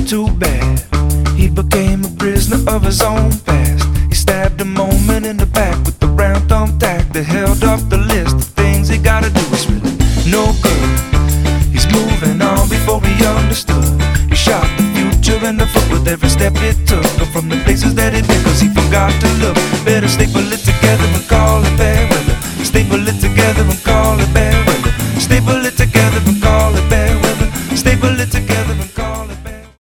too bad. He became a prisoner of his own past. He stabbed a moment in the back with the round thumbtack that held up the list of things he gotta do. It's really no good. He's moving on before he understood. He shot the future in the foot with every step it took. From the places that he'd been, cause he forgot to look. Better stay pull it together and call it back.